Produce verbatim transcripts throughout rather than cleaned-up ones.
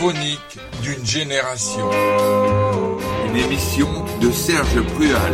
Chronique d'une génération. Une émission de Serge Prual.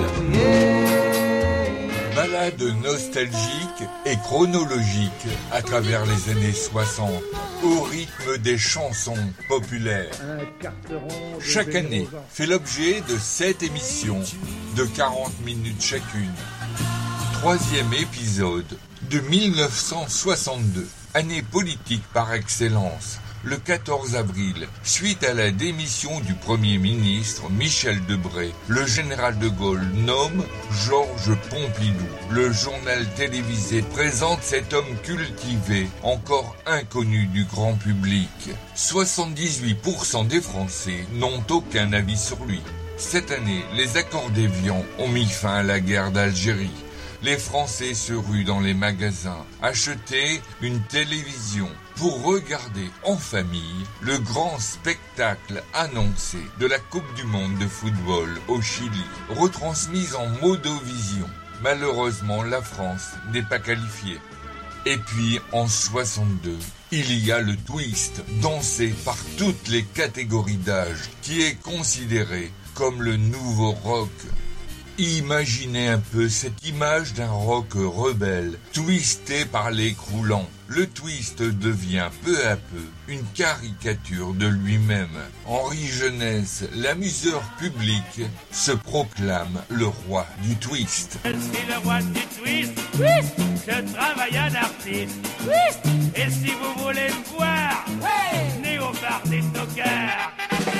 Balade nostalgique et chronologique à travers les années soixante, au rythme des chansons populaires. Chaque année fait l'objet de sept émissions de quarante minutes chacune. Troisième épisode de mille neuf cent soixante-deux, année politique par excellence. Le quatorze avril, suite à la démission du Premier ministre Michel Debré, le général de Gaulle nomme Georges Pompidou. Le journal télévisé présente cet homme cultivé, encore inconnu du grand public. soixante-dix-huit pour cent des Français n'ont aucun avis sur lui. Cette année, les accords d'Évian ont mis fin à la guerre d'Algérie. Les Français se ruent dans les magasins, acheter une télévision pour regarder en famille le grand spectacle annoncé de la Coupe du Monde de football au Chili, retransmise en modovision. Malheureusement, la France n'est pas qualifiée. Et puis, en soixante-deux, il y a le twist, dansé par toutes les catégories d'âge, qui est considéré comme le nouveau rock. Imaginez un peu cette image d'un rock rebelle, twisté par l'écroulant. Le twist devient peu à peu une caricature de lui-même. Henri Jeunesse, l'amuseur public, se proclame le roi du twist. Je suis le roi du twist, twist. Je travaille un artiste, twist. Et si vous voulez me voir, ouais. Venez au bar des tocards.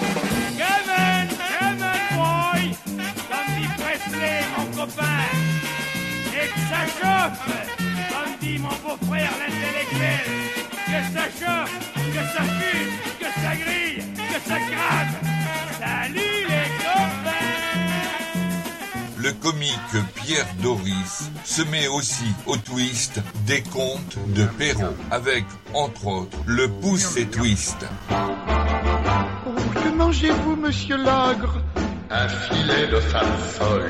Gamin, gamin, boy. Presley, mon copain, et que ça chauffe, comme dit mon beau-frère l'intellectuel, que ça chauffe, que ça fume, que ça grille, que ça crame. Salut les copains. Le comique Pierre Doris se met aussi au twist des contes de Perrault, avec, entre autres, le Pouce et Twist. Oh, que mangez-vous, monsieur l'ogre? Un filet de femme folle.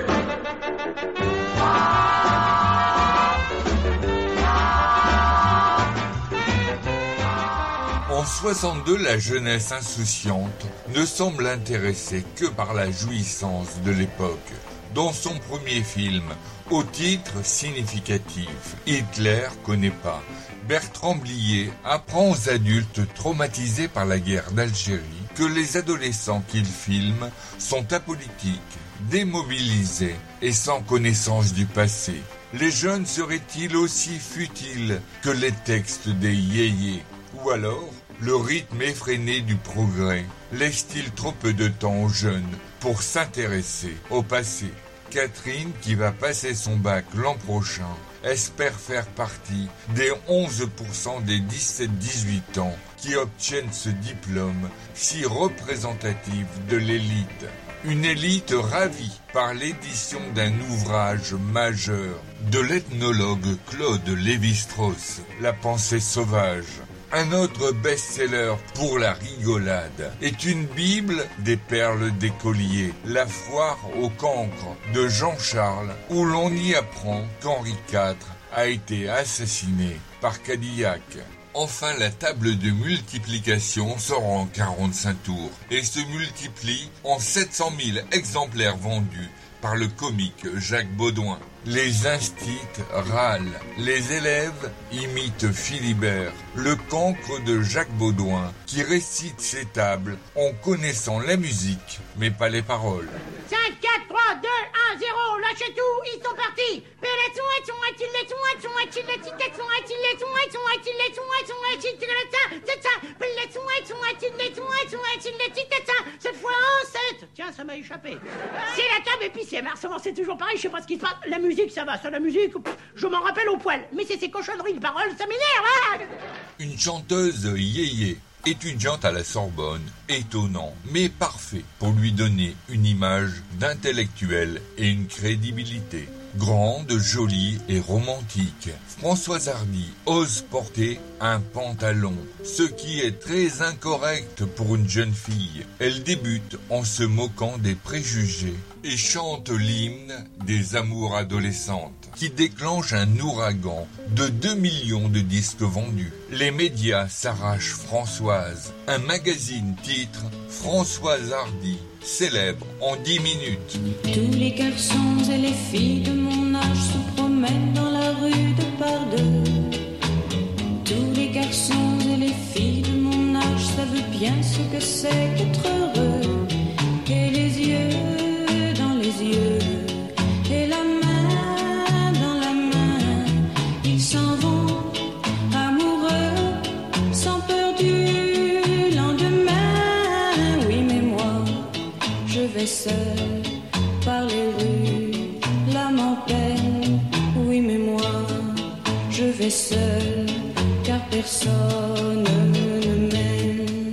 En soixante-deux, la jeunesse insouciante ne semble intéressée que par la jouissance de l'époque. Dans son premier film, au titre significatif, Hitler connaît pas, Bertrand Blier apprend aux adultes traumatisés par la guerre d'Algérie que les adolescents qu'il filme sont apolitiques, démobilisés et sans connaissance du passé. Les jeunes seraient-ils aussi futiles que les textes des yéyés? Ou alors, le rythme effréné du progrès laisse-t-il trop peu de temps aux jeunes pour s'intéresser au passé? Catherine, qui va passer son bac l'an prochain, espère faire partie des onze pour cent des dix-sept dix-huit ans qui obtiennent ce diplôme si représentatif de l'élite. Une élite ravie par l'édition d'un ouvrage majeur de l'ethnologue Claude Lévi-Strauss, La pensée sauvage. Un autre best-seller pour la rigolade est une Bible des perles d'écoliers, La foire au cancre de Jean Charles, où l'on y apprend qu'Henri quatre a été assassiné par Cadillac. Enfin, la table de multiplication sort en quarante-cinq tours et se multiplie en sept cent mille exemplaires vendus par le comique Jacques Baudouin. Les instits râlent, les élèves imitent Philibert, le cancre de Jacques Baudouin, qui récite ses tables en connaissant la musique, mais pas les paroles. cinq, quatre, trois, deux, un, zéro, lâchez tout, ils sont partis. Cette fois en sept. Tiens, ça m'a échappé. C'est la table épicée, mais en c'est toujours pareil, je sais pas ce qui se passe. La musique, ça va, ça, la musique, je m'en rappelle au poil. Mais c'est ces cochonneries de paroles, ça m'énerve, hein. Une chanteuse yéyé, étudiante à la Sorbonne, étonnant, mais parfait pour lui donner une image d'intellectuel et une crédibilité. grande, jolie et romantique. Françoise Hardy ose porter un pantalon, ce qui est très incorrect pour une jeune fille. Elle débute en se moquant des préjugés et chante l'hymne des amours adolescentes, qui déclenche un ouragan de deux millions de disques vendus. Les médias s'arrachent Françoise. Un magazine titre Françoise Hardy, célèbre en dix minutes. Tous les garçons et les filles de mon âge se promènent dans la rue de par deux. Tous les garçons et les filles de mon âge savent bien ce que c'est qu'être heureux. Et les yeux dans les yeux, et la main dans la main, ils s'en vont amoureux, sans peur du lendemain. Oui, mais moi, je vais seul par les rues, l'âme en peine. Oui, mais moi, je vais seul, car personne ne m'aime.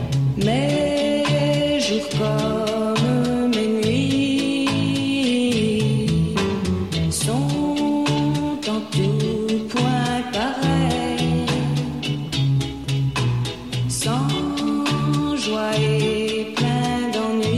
Mes jours comme mes nuits sont en tout point pareils, sans joie et plein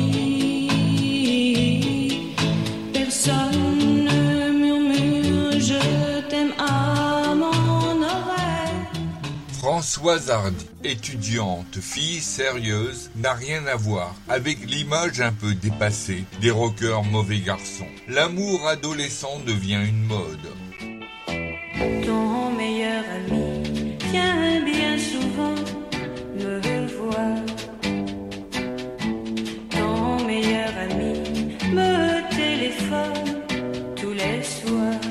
d'ennui. Personne ne murmure je t'aime à mon oreille. Françoise Hardy, étudiante, fille sérieuse, n'a rien à voir avec l'image un peu dépassée des rockers mauvais garçons. L'amour adolescent devient une mode. Ton meilleur ami vient bien souvent me voir. Ton meilleur ami me téléphone tous les soirs.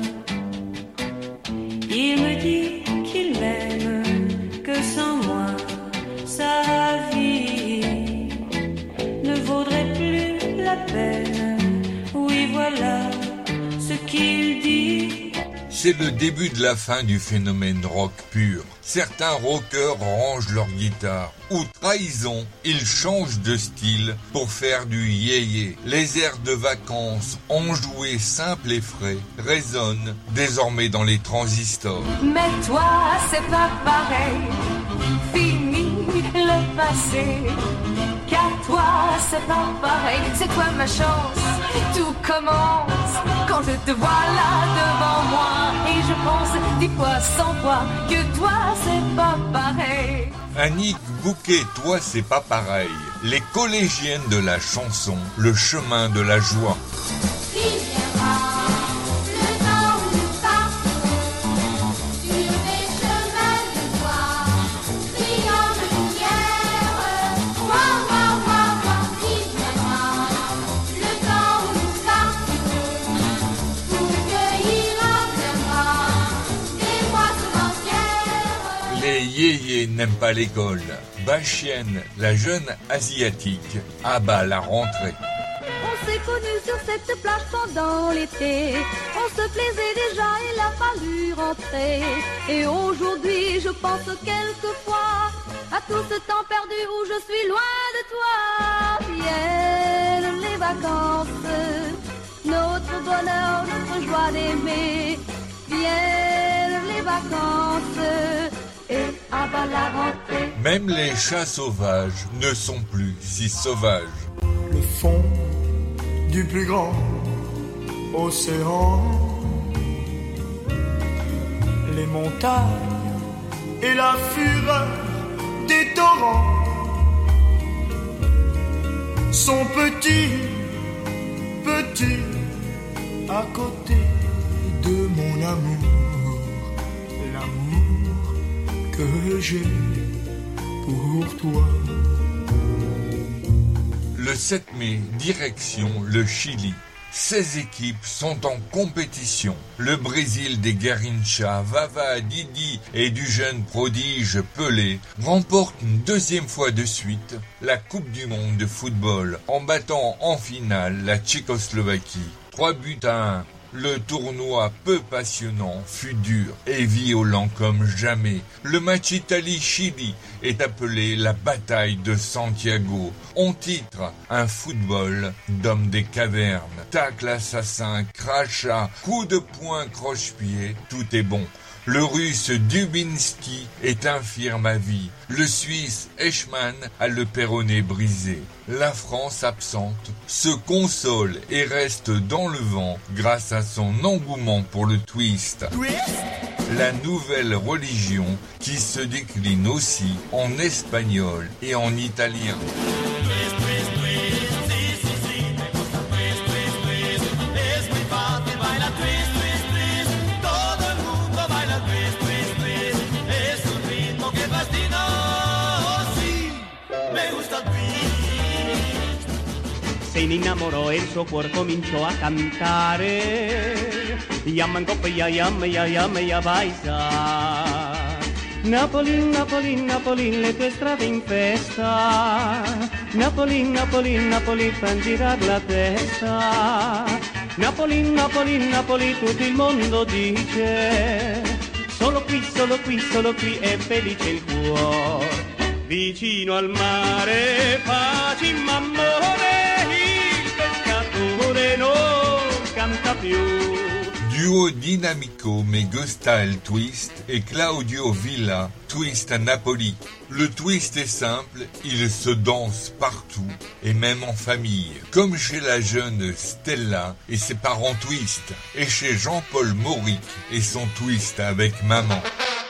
Il me dit qu'il m'aime, que sans moi sa vie ne vaudrait plus la peine. Oui, voilà ce qu'il dit. C'est le début de la fin du phénomène rock pur. Certains rockers rangent leur guitare. Ou trahison, ils changent de style pour faire du yéyé. Les airs de vacances, enjoués, simples et frais, résonnent désormais dans les transistors. Mais toi, c'est pas pareil. Fini le passé. Car toi, c'est pas pareil. C'est toi ma chance. Tout commence quand je te vois là devant moi. Et je pense, dis-moi sans toi, que toi, c'est pas pareil. Annick Bouquet, toi c'est pas pareil. Les collégiennes de la chanson, le chemin de la joie. Il viendra le temps où nous partons sur des chemins de joie, brillant de lumière. Ouah, ouah, ouah, ouah. Il viendra le temps où nous partons pour cueillir à plein bras des moissons entières. Les yéyés n'aiment pas l'école. Bachienne, la jeune asiatique, abat la rentrée. On s'est connus sur cette plage pendant l'été. On se plaisait déjà, il a fallu rentrer. Et aujourd'hui, je pense quelquefois à tout ce temps perdu où je suis loin de toi. Viennent les vacances, notre bonheur, notre joie d'aimer. Viennent les vacances et à bas la rentrée. Même les chats sauvages ne sont plus si sauvages. Le fond du plus grand océan, les montagnes et la fureur des torrents sont petits, petits à côté de mon amour, l'amour que j'ai pour toi. Le sept mai, direction le Chili. seize équipes sont en compétition. Le Brésil des Garrincha, Vava, Didi et du jeune prodige Pelé remportent une deuxième fois de suite la Coupe du monde de football en battant en finale la Tchécoslovaquie. trois buts à un. Le tournoi peu passionnant fut dur et violent comme jamais. Le match Italie-Chili est appelé la bataille de Santiago. On titre un football d'hommes des cavernes. Tacle assassin, crachat, coup de poing croche-pied, tout est bon. Le russe Dubinski est infirme à vie. Le suisse Eichmann a le péroné brisé. La France absente se console et reste dans le vent grâce à son engouement pour le twist. La nouvelle religion qui se décline aussi en espagnol et en italien. Se ne innamorò e il suo cuore cominciò a cantare. Yamman coppia, yam, ya, yam, ya, paisa. Napoli, Napoli, Napoli, le tue strade in festa. Napoli, Napoli, Napoli, fan girar la testa. Napoli, Napoli, Napoli, tutto il mondo dice. Solo qui, solo qui, solo qui è felice il cuore. Vicino al mare, pace in amore. Duo dinamico mais Gustal Twist et Claudio Villa Twist à Napoli. Le twist est simple, il se danse partout et même en famille, comme chez la jeune Stella et ses parents twist, et chez Jean-Paul Mauric et son twist avec maman.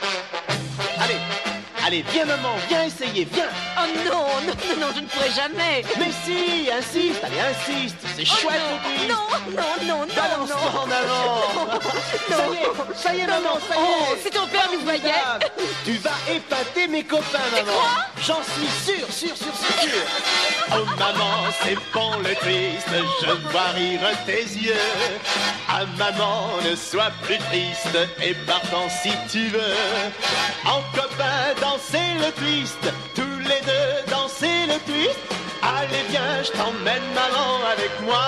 Allez, allez, viens maman, viens essayer, viens. Oh non, non, non, non, je ne pourrai jamais. Mais si, insiste, allez, insiste, c'est Oh chouette non, le twist. non, non, non, non, Balance-toi non. en avant. Non. Ça y est, ça y est Non, maman, non. ça y Oh, est. si ton père nous voyait. Formidable. Tu vas épater mes copains maman. J'en suis sûr, sûr, sûr, sûr, sûr. Oh maman, c'est bon le twist, je vois rire tes yeux. Ah maman, ne sois plus triste et partant si tu veux. En copain, danser le twist, tous les deux danser le twist. Allez viens, je t'emmène maman avec moi.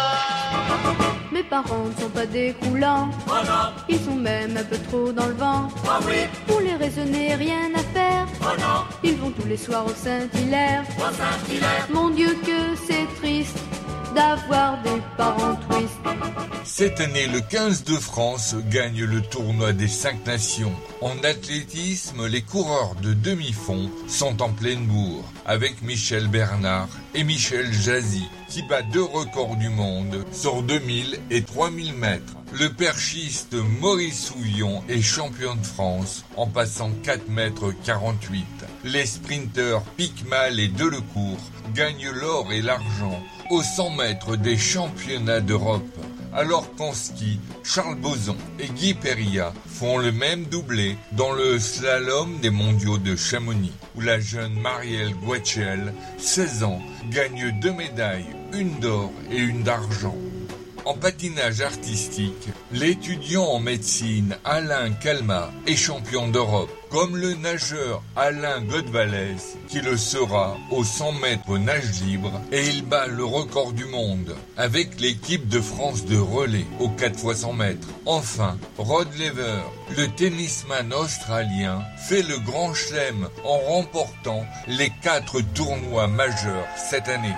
Mes parents ne sont pas des croulants. Oh non. Ils sont même un peu trop dans le vent. Oh oui. Pour les raisonner, rien à faire. Oh non. Ils vont tous les soirs au Saint-Hilaire. Au Saint-Hilaire. Mon Dieu que c'est triste d'avoir des parents twist. Cette année, le quinze de France gagne le tournoi des cinq nations. En athlétisme, les coureurs de demi-fond sont en pleine bourre, avec Michel Bernard et Michel Jazzy, qui bat deux records du monde sur deux mille et trois mille mètres. Le perchiste Maurice Souillon est champion de France en passant quatre mètres quarante-huit. Les sprinteurs Picmal et Delecourt gagnent l'or et l'argent aux cent mètres des championnats d'Europe. Alors qu'en ski, Charles Boson et Guy Péria font le même doublé dans le slalom des mondiaux de Chamonix, où la jeune Marielle Guachel, seize ans, gagne deux médailles, une d'or et une d'argent. En patinage artistique, l'étudiant en médecine Alain Calma est champion d'Europe, comme le nageur Alain Godvalès, qui le sera aux cent mètres nage libre, et il bat le record du monde avec l'équipe de France de relais aux quatre fois cent mètres. Enfin, Rod Laver, le tennisman australien, fait le grand chelem en remportant les quatre tournois majeurs cette année.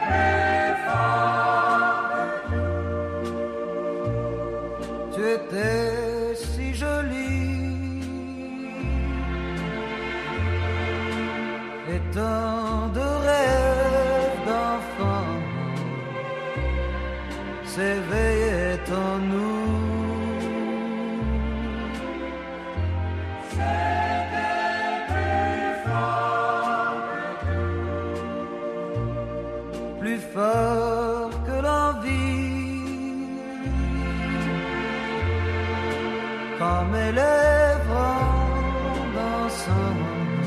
Tu étais si jolie et tant de rêves d'enfant s'éveillaient en nous. C'était plus fort que tout, plus fort que l'envie. Quand mes lèvres en dansant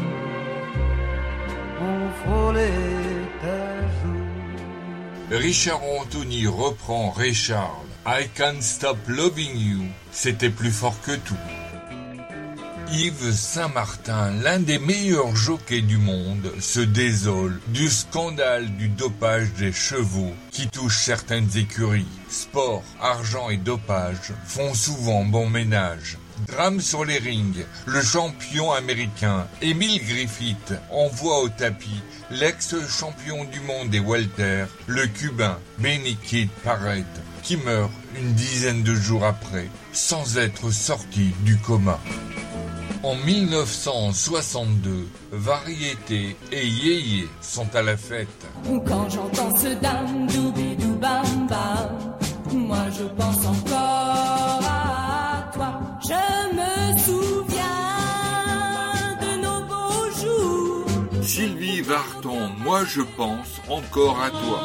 ont frôlé ta joue. Richard Anthony reprend Ray Charles. I Can't Stop Loving You. C'était plus fort que tout. Yves Saint-Martin, l'un des meilleurs jockeys du monde, se désole du scandale du dopage des chevaux qui touche certaines écuries. Sport, argent et dopage font souvent bon ménage. Drame sur les rings, le champion américain Emile Griffith envoie au tapis l'ex-champion du monde des welter, le cubain Benny Kid Barrett, qui meurt une dizaine de jours après, sans être sorti du coma. En mille neuf cent soixante-deux, Variété et Yéyé sont à la fête. Quand j'entends ce dam doubidou bam bam, moi je pense encore à toi. Je me souviens de nos beaux jours. Sylvie Vartan, moi je pense encore à toi.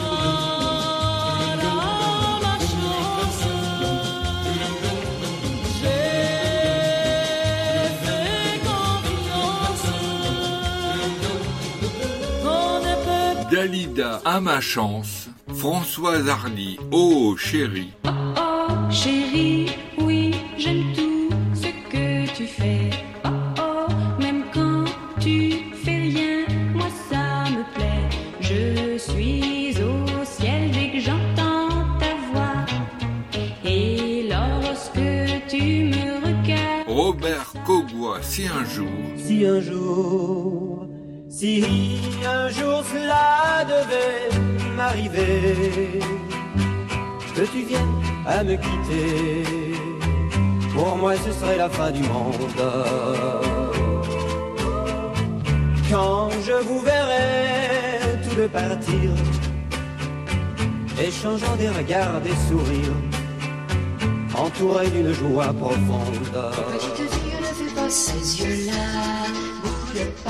Dalida, à ma chance. Françoise Hardy, oh chérie. Oh oh chérie, oui j'aime tout ce que tu fais. Oh oh, même quand tu fais rien, moi ça me plaît. Je suis au ciel dès que j'entends ta voix. Et lorsque tu me regardes. Robert Cogua, si un jour. Si un jour. Si un jour cela devait m'arriver, que tu viennes à me quitter, pour moi ce serait la fin du monde. Quand je vous verrai tous deux partir, échangeant des regards, des sourires, entourés d'une joie profonde. Petite fille, ne fais pas ces yeux-là, bouge pas.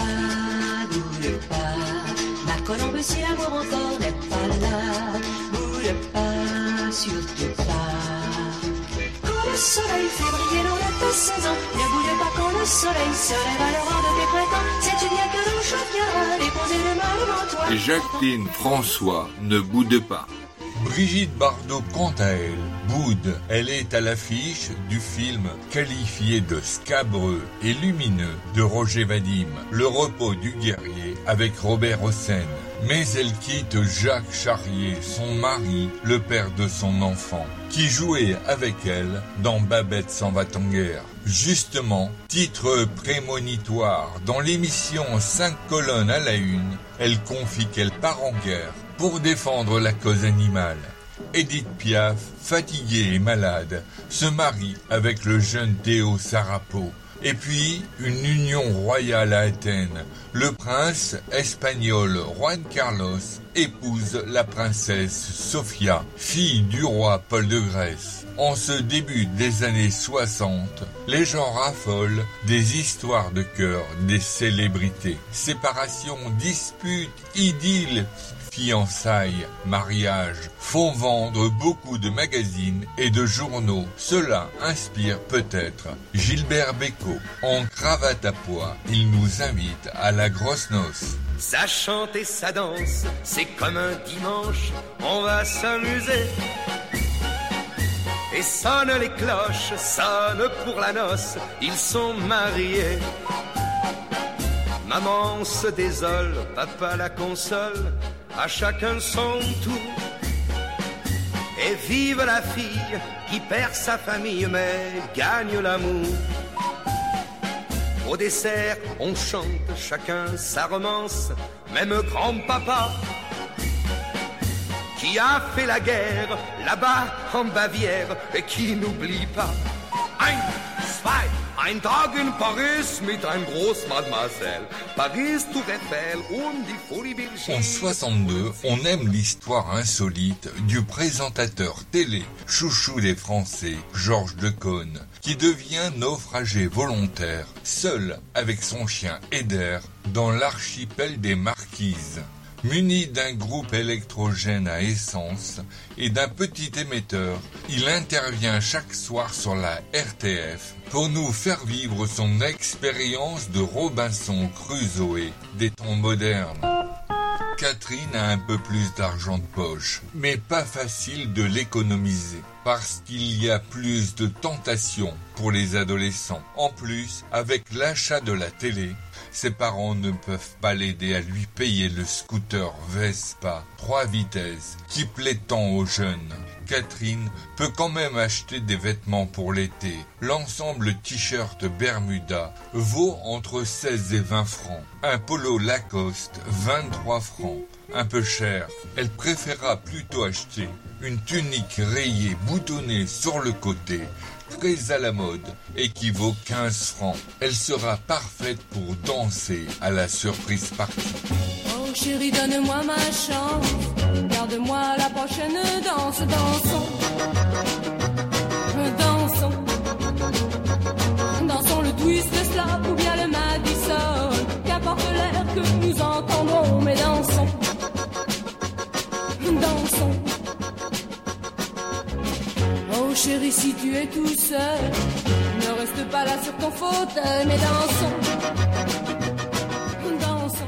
Ma colombe, si l'amour encore n'est pas là, bouge pas, surtout pas. Quand le soleil fait briller l'eau de ta saison, ne bouge pas quand le soleil se lève à l'aurore de tes printemps. Sais-tu bien que l'eau chaude viendra déposer le mal devant toi. Et Jacqueline François, ne boude pas. Brigitte Bardot, quant à elle, boude. Elle est à l'affiche du film qualifié de scabreux et lumineux de Roger Vadim, Le repos du guerrier, avec Robert Hossein. Mais elle quitte Jacques Charrier, son mari, le père de son enfant, qui jouait avec elle dans Babette s'en va en guerre. Justement, titre prémonitoire, dans l'émission cinq colonnes à la une, elle confie qu'elle part en guerre pour défendre la cause animale. Édith Piaf, fatiguée et malade, se marie avec le jeune Théo Sarapo. Et puis, une union royale à Athènes. Le prince espagnol Juan Carlos épouse la princesse Sofia, fille du roi Paul de Grèce. En ce début des années soixante, les gens raffolent des histoires de cœur des célébrités. Séparation, disputes, idylles, fiançailles, mariages font vendre beaucoup de magazines et de journaux. Cela inspire peut-être Gilbert Bécaud. En cravate à pois, il nous invite à la grosse noce. Ça chante et ça danse, c'est comme un dimanche, on va s'amuser. Et sonnent les cloches, sonnent pour la noce, ils sont mariés. Maman se désole, papa la console, à chacun son tour. Et vive la fille qui perd sa famille mais gagne l'amour. Au dessert, on chante chacun sa romance, même grand-papa qui a fait la guerre là-bas en Bavière et qui n'oublie pas. Ein, zwei, ein Tag in Paris mit ein Großmademoiselle. Paris, Tour Eiffel und die Folie Belgique. En soixante-deux, on aime l'histoire insolite du présentateur télé, chouchou des Français, Georges Decaune, qui devient naufragé volontaire, seul avec son chien Eder, dans l'archipel des Marquises. Muni d'un groupe électrogène à essence et d'un petit émetteur, il intervient chaque soir sur la R T F pour nous faire vivre son expérience de Robinson Crusoe des temps modernes. Catherine a un peu plus d'argent de poche, mais pas facile de l'économiser, parce qu'il y a plus de tentations pour les adolescents. En plus, avec l'achat de la télé, ses parents ne peuvent pas l'aider à lui payer le scooter Vespa trois vitesses qui plaît tant aux jeunes. Catherine peut quand même acheter des vêtements pour l'été. L'ensemble t-shirt Bermuda vaut entre seize et vingt francs. Un polo Lacoste, vingt-trois francs. Un peu cher. Elle préférera plutôt acheter une tunique rayée boutonnée sur le côté, très à la mode, et qui vaut quinze francs. Elle sera parfaite pour danser à la surprise party. Oh chérie, donne-moi ma chance, garde-moi la prochaine danse, dansons, dansons, dansons le twist, le slap ou bien le Madison, qu'importe l'air que nous entendrons, mais dansons, dansons. Oh chérie, si tu es tout seul, ne reste pas là sur ton fauteuil, mais dansons, dansons.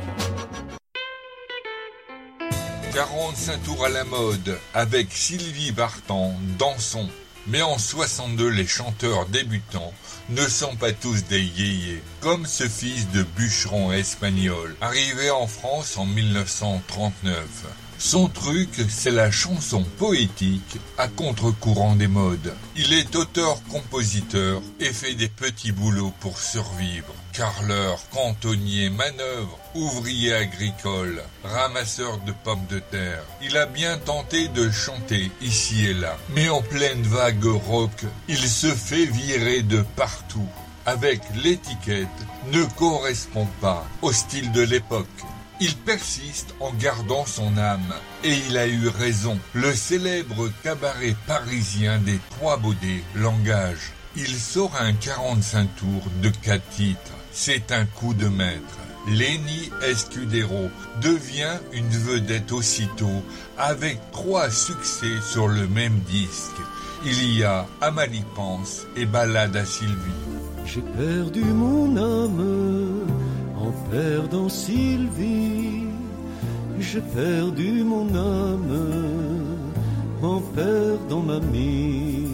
quarante-cinq tours à la mode, avec Sylvie Vartan, dansons. Mais en soixante-deux, les chanteurs débutants ne sont pas tous des yéyés, comme ce fils de bûcheron espagnol, arrivé en France en mille neuf cent trente-neuf. Son truc, c'est la chanson poétique à contre-courant des modes. Il est auteur-compositeur et fait des petits boulots pour survivre. Carreleur, cantonnier, manœuvre, ouvrier agricole, ramasseur de pommes de terre. Il a bien tenté de chanter ici et là, mais en pleine vague rock, il se fait virer de partout. Avec l'étiquette ne correspond pas au style de l'époque. Il persiste en gardant son âme, et il a eu raison. Le célèbre cabaret parisien des Trois Baudets l'engage. Il sort un quarante-cinq tours de quatre titres. C'est un coup de maître. Lenny Escudero devient une vedette aussitôt, avec trois succès sur le même disque. Il y a Amalie Pense et Ballade à Sylvie. J'ai perdu mon âme en perdant Sylvie, j'ai perdu mon âme en perdant mamie.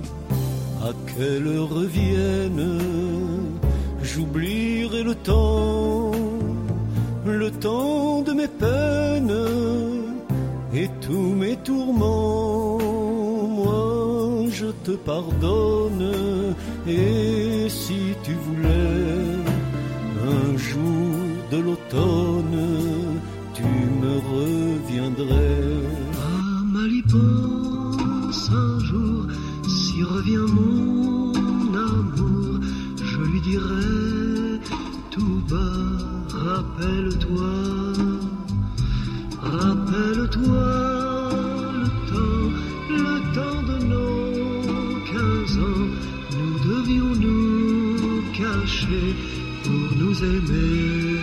À qu'elle revienne, j'oublierai le temps, le temps de mes peines et tous mes tourments. Moi, je te pardonne, et si tu voulais un jour de l'automne, tu me reviendrais. Amalie pense un jour, si revient mon amour, je lui dirai tout bas, rappelle-toi, rappelle-toi le temps, le temps de nos quinze ans, nous devions nous cacher pour nous aimer.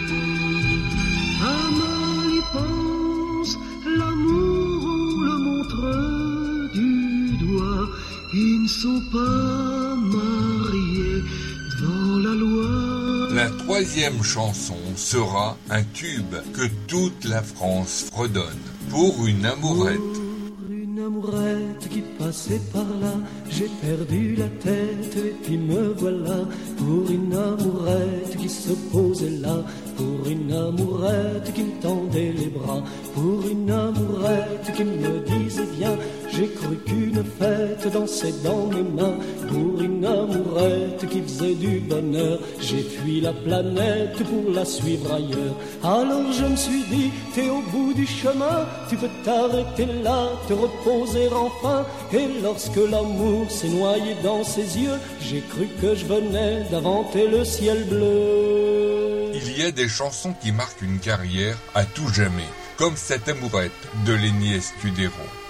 Amalie pense, l'amour on le montre du doigt. Ils ne sont pas mariés devant la loi. La troisième chanson sera un tube que toute la France fredonne. Pour une amourette. Une amourette qui passait par là, j'ai perdu la tête et puis me voilà. Pour une amourette qui se posait là, pour une amourette qui me tendait les bras, pour une amourette qui me disait viens, j'ai cru qu'une fête dansait dans mes mains. Pour une amourette qui faisait du bonheur, j'ai fui la planète pour la suivre ailleurs. Alors je me suis dit, t'es au bout du chemin, tu peux t'arrêter là, te reposer enfin. Et lorsque l'amour s'est noyé dans ses yeux, j'ai cru que je venais d'inventer le ciel bleu. Il y a des chansons qui marquent une carrière à tout jamais, comme cette amourette de Lenny Escudero.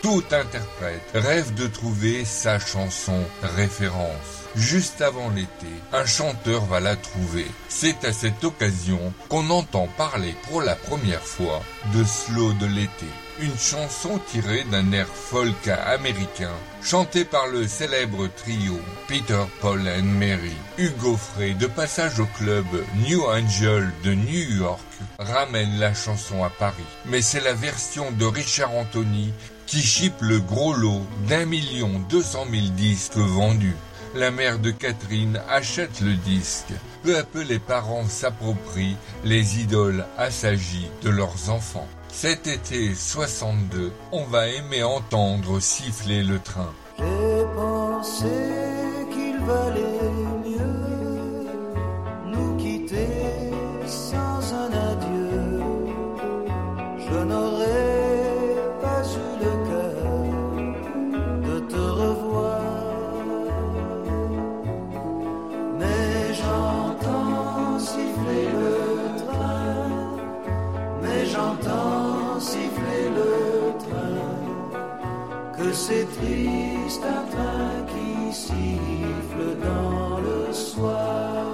Tout interprète rêve de trouver sa chanson référence. Juste avant l'été, un chanteur va la trouver. C'est à cette occasion qu'on entend parler pour la première fois de Slow de l'été. Une chanson tirée d'un air folk américain, chanté par le célèbre trio Peter, Paul and Mary. Hugo Frey, de passage au club New Angel de New York, ramène la chanson à Paris. Mais c'est la version de Richard Anthony qui chipe le gros lot d'un million deux cent mille disques vendus. La mère de Catherine achète le disque. Peu à peu, les parents s'approprient les idoles assagies de leurs enfants. Cet été soixante-deux, on va aimer entendre siffler le train. J'ai pensé qu'il valait mieux nous quitter sans un adieu. Je n'aurais pas eu le cœur de te revoir. Mais j'entends siffler le train, mais j'entends siffler le train, que c'est triste un train qui siffle dans le soir.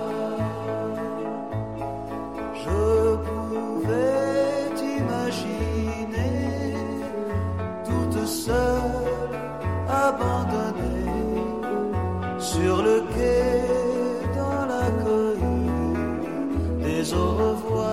Je pouvais t'imaginer toute seule, abandonnée sur le quai dans la cohue des au revoir.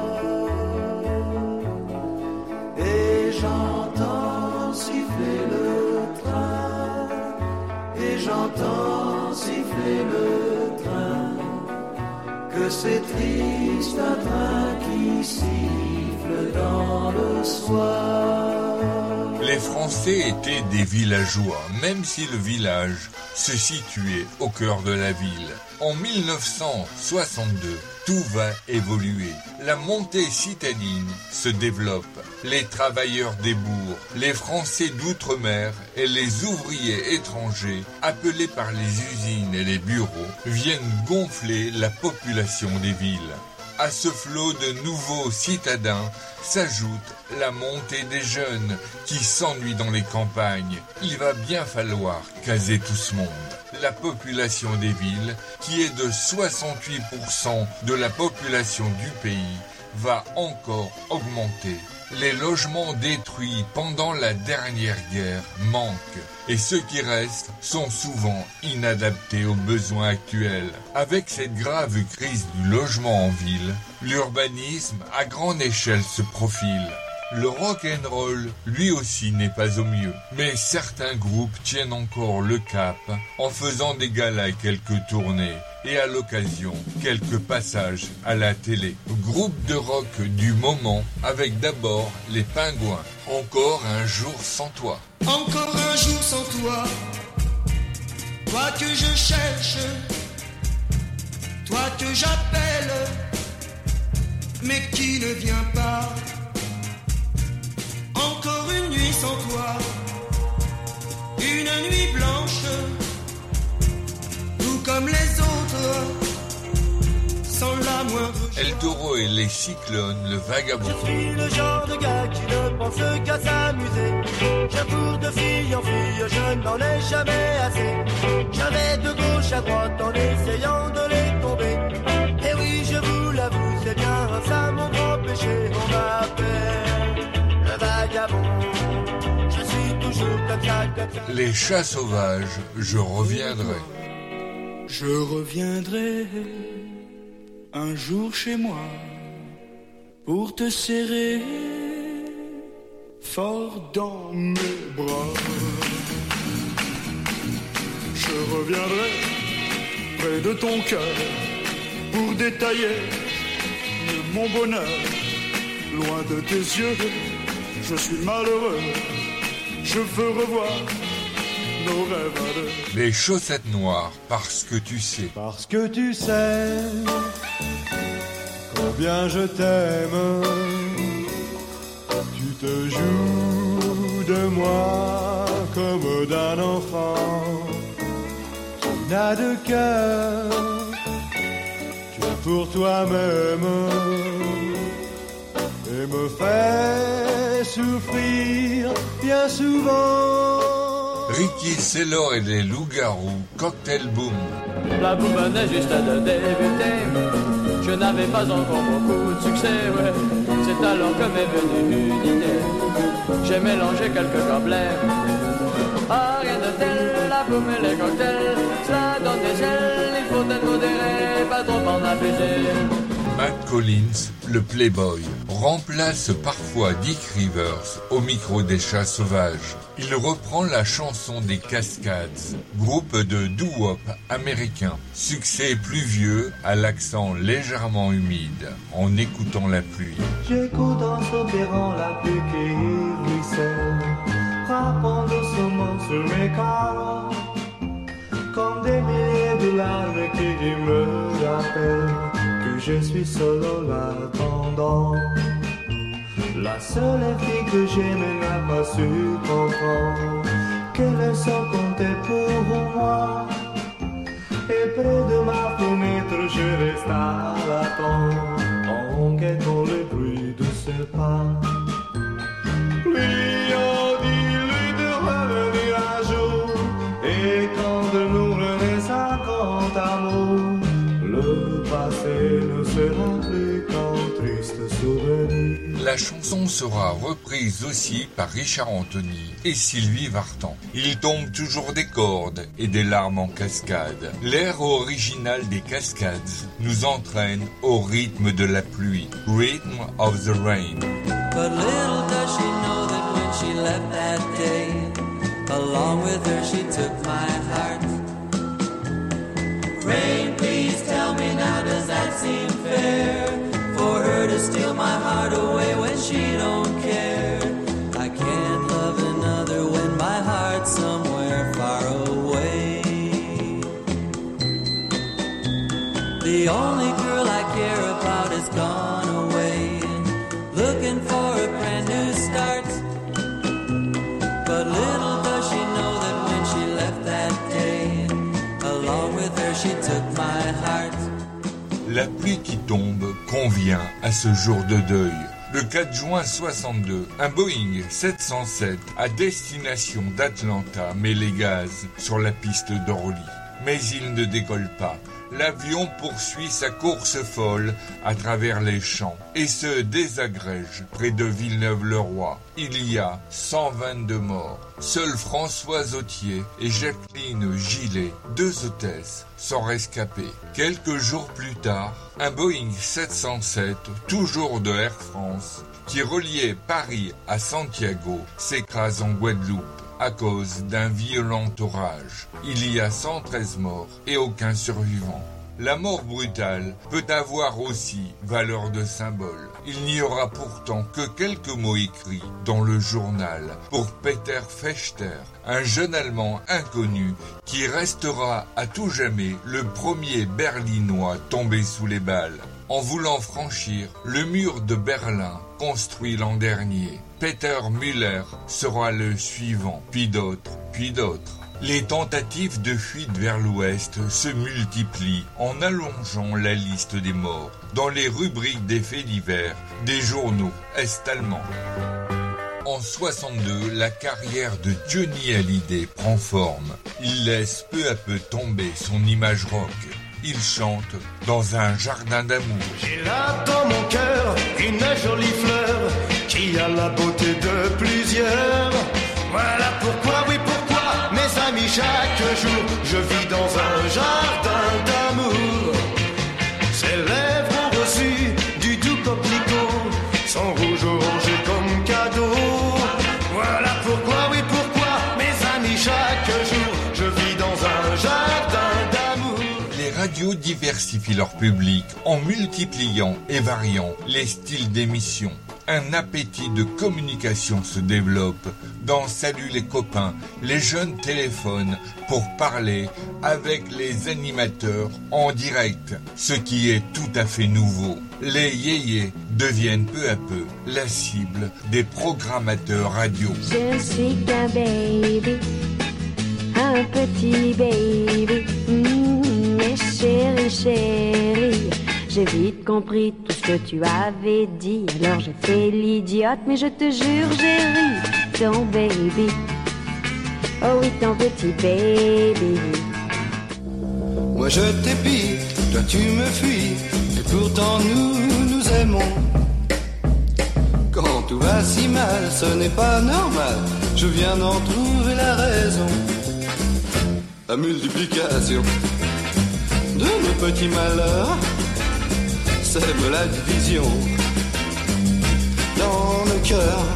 Et j'entends siffler le train, et j'entends siffler le train, que c'est triste un train qui siffle dans le soir. Les Français étaient des villageois, même si le village se situait au cœur de la ville. En mille neuf cent soixante-deux, tout va évoluer. La montée citadine se développe. Les travailleurs des bourgs, les Français d'outre-mer et les ouvriers étrangers, appelés par les usines et les bureaux, viennent gonfler la population des villes. À ce flot de nouveaux citadins s'ajoute la montée des jeunes qui s'ennuient dans les campagnes. Il va bien falloir caser tout ce monde. La population des villes, qui est de soixante-huit pour cent de la population du pays, va encore augmenter. Les logements détruits pendant la dernière guerre manquent et ceux qui restent sont souvent inadaptés aux besoins actuels. Avec cette grave crise du logement en ville, l'urbanisme à grande échelle se profile. Le rock'n'roll, lui aussi, n'est pas au mieux. Mais certains groupes tiennent encore le cap en faisant des galas et quelques tournées. Et à l'occasion, quelques passages à la télé. Groupe de rock du moment, avec d'abord les Pingouins. Encore un jour sans toi. Encore un jour sans toi, toi que je cherche, toi que j'appelle, mais qui ne vient pas. Encore une nuit sans toi, une nuit blanche, tout comme les autres, sans la moindre. El Toro et les Cyclones, le vagabond. Je suis le genre de gars qui ne pense qu'à s'amuser. Je cours de fille en fille, je n'en ai jamais assez. J'avais de gauche à droite en essayant de les tomber. Et oui, je vous l'avoue, c'est bien ça mon grand péché. On m'appelle le vagabond. Je suis toujours comme ça, comme ça. Les chats sauvages, je reviendrai. Je reviendrai un jour chez moi pour te serrer fort dans mes bras. Je reviendrai près de ton cœur pour détailler mon bonheur. Loin de tes yeux, je suis malheureux. Je veux revoir nos rêves à deux. Les chaussettes noires, parce que tu sais. Parce que tu sais combien je t'aime. Tu te joues de moi comme d'un enfant. Tu n'as de cœur que pour toi-même. Et me fais souffrir bien souvent. Ricky Saylor et les loups-garous, Cocktail Boom. La boum venait juste de débuter. Je n'avais pas encore beaucoup de succès, ouais. C'est alors que m'est venue une idée. J'ai mélangé quelques gobelets. Ah, rien de tel, la boum et les cocktails. Cela donne des ailes, il faut être modéré, pas trop en abuser. Matt Collins, le Playboy, remplace parfois Dick Rivers au micro des Chats Sauvages. Il reprend la chanson des Cascades, groupe de doo-wop américain. Succès pluvieux à l'accent légèrement humide, en écoutant la pluie. J'écoute en s'opérant la pluie qui ruisselle, frappant doucement sur mes corps, comme des milliers de larmes qui me rappellent que je suis solo l'attendant. La seule fille que j'aimais n'a pas su comprendre que le sang comptait pour moi. Et près de ma fenêtre je reste à l'attendre, en guettant le bruit de ses pas. Lui a dit de revenir un jour, et quand de nous renaît sa grande amour, le passé ne sera plus qu'un triste souvenir. La chanson sera reprise aussi par Richard Anthony et Sylvie Vartan. Il tombe toujours des cordes et des larmes en cascade. L'air original des Cascades nous entraîne au rythme de la pluie. Rhythm of the Rain. But little does she know that when she left that day, along with her she took my heart. Rain, please tell me now, does that seem fair? For her to steal my heart away when she don't care. I can't love another when my heart's somewhere far away. The only girl I care about is gone away, looking for a brand new start. But little does she know that when she left that day, along with her she took my heart. La pluie qui tombe convient à ce jour de deuil. Le quatre juin soixante-deux, un Boeing sept cent sept à destination d'Atlanta met les gaz sur la piste d'Orly. Mais il ne décolle pas. L'avion poursuit sa course folle à travers les champs et se désagrège près de Villeneuve-le-Roi. Il y a cent vingt-deux morts. Seuls Françoise Autier et Jacqueline Gillet, deux hôtesses, sont rescapées. Quelques jours plus tard, un Boeing sept cent sept, toujours de Air France, qui reliait Paris à Santiago, s'écrase en Guadeloupe à cause d'un violent orage. Il y a cent treize morts et aucun survivant. La mort brutale peut avoir aussi valeur de symbole. Il n'y aura pourtant que quelques mots écrits dans le journal pour Peter Fechter, un jeune Allemand inconnu qui restera à tout jamais le premier Berlinois tombé sous les balles. En voulant franchir le mur de Berlin construit l'an dernier, Peter Müller sera le suivant, puis d'autres, puis d'autres. Les tentatives de fuite vers l'ouest se multiplient en allongeant la liste des morts dans les rubriques des faits divers des journaux est-allemands. En soixante-deux, la carrière de Johnny Hallyday prend forme. Il laisse peu à peu tomber son image rock. Il chante dans un jardin d'amour. J'ai là dans mon cœur une jolie fleur qui a la beauté de plusieurs. Voilà pourquoi, oui pourquoi, mes amis, chaque jour je vis dans un jardin d'amour. Ses lèvres ont reçu du doux coquelicot, son rouge orangé comme cadeau. Voilà pourquoi, oui pourquoi, mes amis, chaque jour je vis dans un jardin d'amour. Les radios diversifient leur public en multipliant et variant les styles d'émission. Un appétit de communication se développe. Dans Salut les copains, les jeunes téléphonent pour parler avec les animateurs en direct, ce qui est tout à fait nouveau. Les yéyés deviennent peu à peu la cible des programmateurs radio. Je suis qu'un baby, un petit baby, mmh, mais chérie, chérie, J'ai vite compris tout ce que tu avais dit. Alors j'ai fait l'idiote, mais je te jure, j'ai ri. Ton baby, oh oui, ton petit baby. Moi je t'épie, toi tu me fuis, et pourtant nous nous aimons. Quand tout va si mal, ce n'est pas normal, je viens d'en trouver la raison. La multiplication de nos petits malheurs sème la division dans nos cœurs.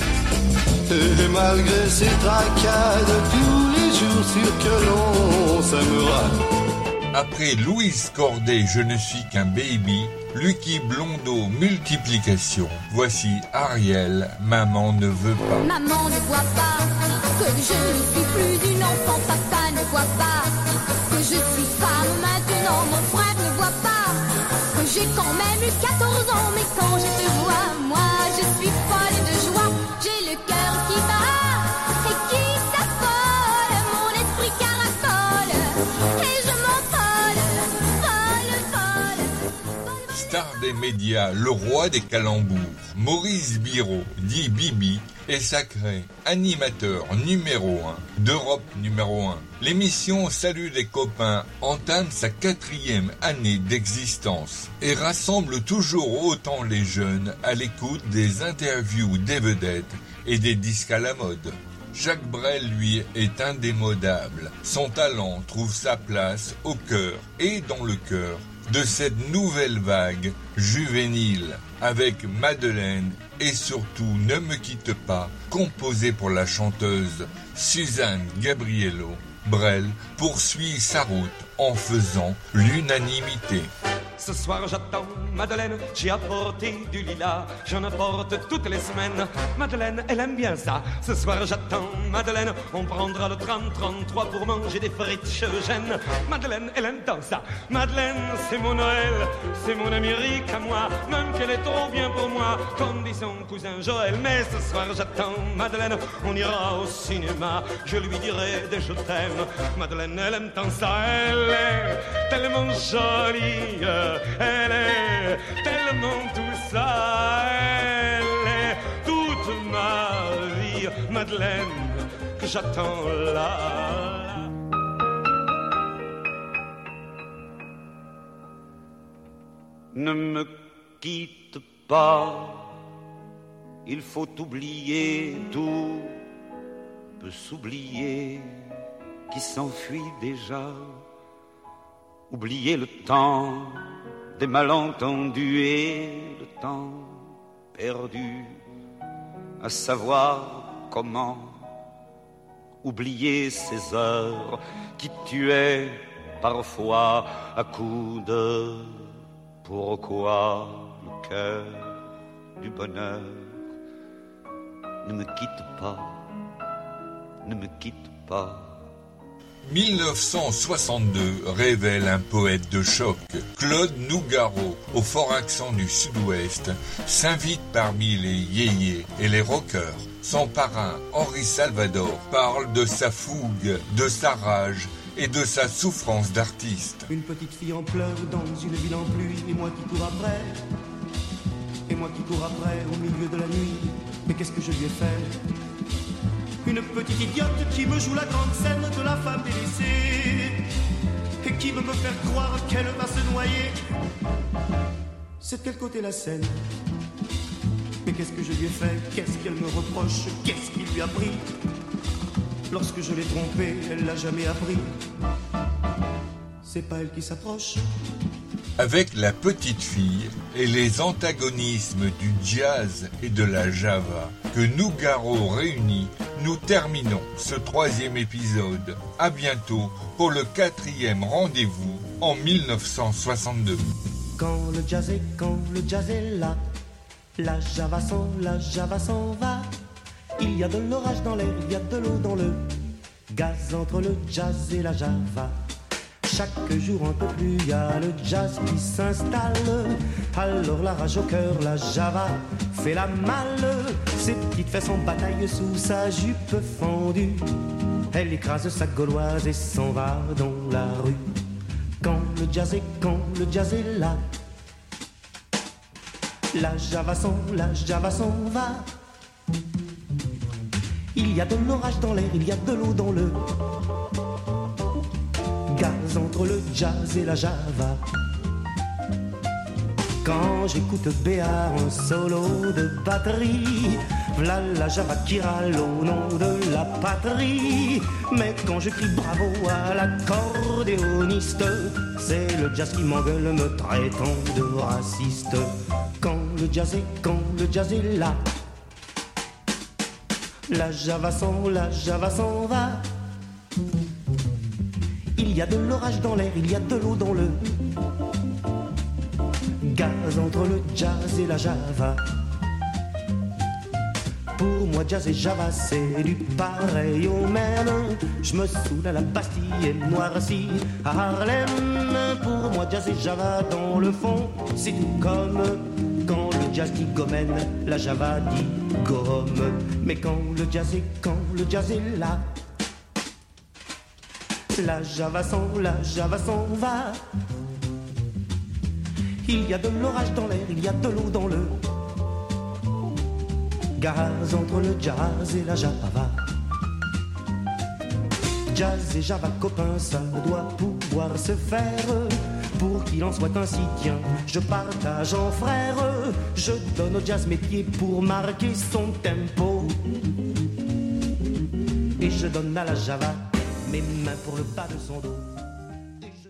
Et malgré ces tracades, tous les jours sûrs que l'on s'aimera. Après Louise Corday, Je ne suis qu'un baby, Lucky Blondeau, Multiplication. Voici Ariel, Maman ne veut pas. Maman ne voit pas que je ne suis plus une enfant. Papa ne voit pas que je suis femme maintenant. Mon frère ne voit pas que j'ai quand même eu quatorze ans. Mais quand je te vois, moi je suis folle de joie. J'ai le cœur qui bat et qui s'affole. Mon esprit caracole et je m'envole, folle, folle. Star des médias, le roi des calembours, Maurice Biraud, dit Bibi, est sacré animateur numéro un d'Europe numéro un. L'émission Salut les copains entame sa quatrième année d'existence et rassemble toujours autant les jeunes à l'écoute des interviews des vedettes et des disques à la mode. Jacques Brel, lui, est indémodable. Son talent trouve sa place au cœur et dans le cœur de cette nouvelle vague juvénile avec Madeleine et surtout Ne me quitte pas, composé pour la chanteuse Suzanne Gabriello. Brel poursuit sa route en faisant l'unanimité. Ce soir j'attends Madeleine, j'ai apporté du lilas, j'en apporte toutes les semaines. Madeleine, elle aime bien ça. Ce soir j'attends Madeleine, on prendra le tram trente-trois pour manger des frites chez Eugène. Madeleine, elle aime tant ça. Madeleine, c'est mon Noël, c'est mon Amérique à moi, même qu'elle est trop bien pour moi, comme dit son cousin Joël. Mais ce soir j'attends Madeleine, on ira au cinéma, je lui dirai des je t'aime. Madeleine, elle aime tant ça, elle est tellement jolie. Elle est tellement tout ça, elle est toute ma vie, Madeleine, que j'attends là. Ne me quitte pas, il faut oublier, tout peut s'oublier, qui s'enfuit déjà. Oublier le temps des malentendus et le temps perdu, à savoir comment oublier ces heures qui tuaient parfois à coups de pourquoi le cœur du bonheur. Ne me quitte pas, ne me quitte pas. mille neuf cent soixante-deux révèle un poète de choc. Claude Nougaro, au fort accent du sud-ouest, s'invite parmi les yéyés et les rockers. Son parrain, Henri Salvador, parle de sa fougue, de sa rage et de sa souffrance d'artiste. Une petite fille en pleurs dans une ville en pluie, et moi qui cours après, et moi qui cours après au milieu de la nuit. Mais qu'est-ce que je lui ai fait? Une petite idiote qui me joue la grande scène de la femme délaissée et qui veut me faire croire qu'elle va se noyer. C'est de quel côté la scène? Mais qu'est-ce que je lui ai fait? Qu'est-ce qu'elle me reproche? Qu'est-ce qui lui a pris? Lorsque je l'ai trompée, elle l'a jamais appris. C'est pas elle qui s'approche. Avec la petite fille et les antagonismes du jazz et de la java que Nougaro réunit, nous terminons ce troisième épisode. À bientôt pour le quatrième rendez-vous en mille neuf cent soixante-deux. Quand le jazz est, quand le jazz est là, la java s'en, la java s'en va. Il y a de l'orage dans l'air, il y a de l'eau dans le gaz entre le jazz et la java. Chaque jour un peu plus, il y a le jazz qui s'installe. Alors la rage au cœur, la java fait la malle. Ses petites fesses en bataille sous sa jupe fendue. Elle écrase sa gauloise et s'en va dans la rue. Quand le jazz est, quand le jazz est là, La Java s'en, la Java s'en va. Il y a de l'orage dans l'air, il y a de l'eau dans le gaz entre le jazz et la Java. Quand j'écoute Béa en solo de batterie, v'là la Java qui râle au nom de la patrie. Mais quand je crie bravo à l'accordéoniste, c'est le jazz qui m'engueule me traitant de raciste. Quand le jazz est, quand le jazz est là, la Java s'en, la Java s'en va. Il y a de l'orage dans l'air, il y a de l'eau dans le gaz entre le jazz et la Java. Pour moi jazz et Java c'est du pareil au même. Je me saoule à la Bastille et noirci à Harlem. Pour moi jazz et Java dans le fond c'est tout comme quand le jazz dit gomène, la Java dit gomme. Mais quand le jazz est, quand le jazz est là, la Java s'en, la Java s'en va. Il y a de l'orage dans l'air, il y a de l'eau dans le gaz entre le jazz et la Java. Jazz et Java copains, ça doit pouvoir se faire. Pour qu'il en soit ainsi, tiens, je partage en frère. Je donne au jazz mes pieds pour marquer son tempo. Et je donne à la Java mes mains pour le bas de son dos.